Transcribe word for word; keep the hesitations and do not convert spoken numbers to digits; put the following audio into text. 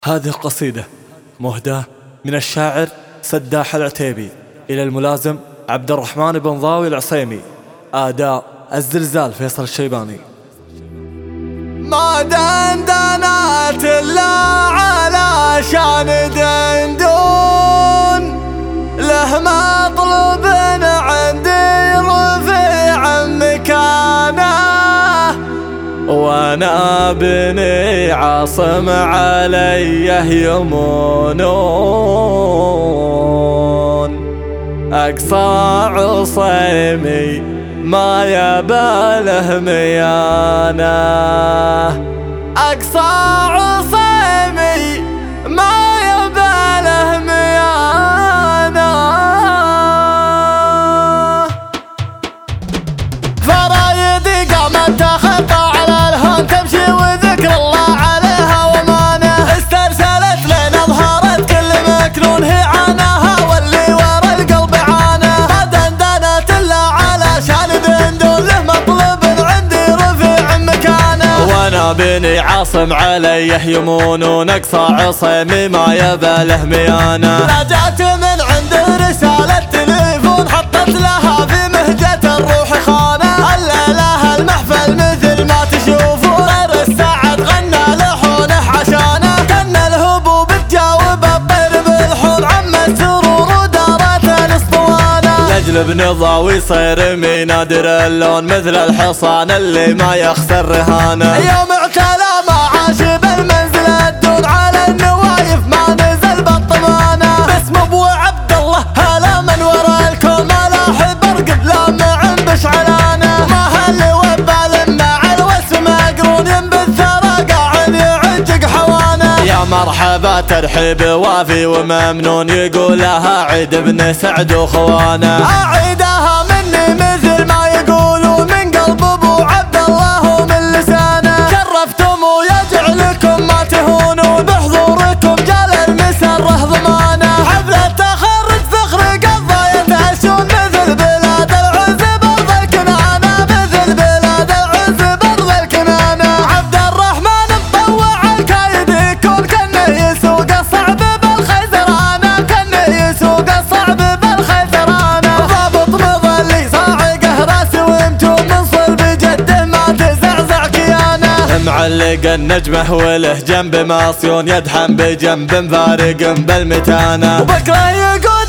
هذه القصيدة مهداة من الشاعر سداح العتيبي إلى الملازم عبد الرحمن بن ضاوي العصيمي. آداء الزلزال فيصل الشيباني. ما دندنت إلا علشان دندون له مطلب عندي رفيع مكانه، وانا بني عاصم عليه يمونون. اقصى عصيمي ما يباله ميانه، اقصى عصيمي ما يباله ميانه. فرايدي قامت تخطى على الهون تمشي وذكر الله عليها ومانه، استرسلت لين اظهرت كل مكنون هي عناها واللي ورا القلب عانه. ما دندنت الا علشان دندون له مطلب عندي رفيع مكانه، وانا بني عاصم عليه يمونون. اقصى عصيمي ما يباله ميانه. رجعت من عند رسالة تليفون حطت لها في مهجة الروح خانه. الليلة المحفل مثل ما تشوفون غير السعد غنى لحونه عشانه. كان الهبوب تجاوب الطير بالحون عم السرور ودارت الاسطوانه. لاجل بن ضاوي صير من نادر اللون مثل الحصان اللي ما يخسر رهانه. يوم اعتلى معاشب المنزل الدون على النوايف ما نزل بالطمانه. باسم ابو عبد الله هلا من ورا الكون ملاحي برقد لامع بشعلانه. ما هل وبال مع الوسم مقرون ينبت ثرى قاعد يعجق حوانه. يا مرحبا ترحيب وافي وممنون يقولها عيد بن سعد وخوانه. اعيدها مني مثل ما يقولوا من قلب ابو عبد الله ومن لسانه. شرفتم ويجعلكم ما تهونوا بحضوركم جال المسره ضمانه. حفله تخرج فخر قضايا تعشون مثل بلاد العز برض الكنانه، مثل بلاد العز برض الكنانه. عبد الرحمن مطوع الكايد يكون كانه يسوق الصعب بالخيزرانه، كانه يسوق الصعب بالخيزرانه. ضابط مظلي صاعقه راسي ومتوم من صلب جده ما تزعزع كيانه. معلق النجمه وله جنب ماصيون يدحم بجنب فارق بالمتانه. وبكره يقول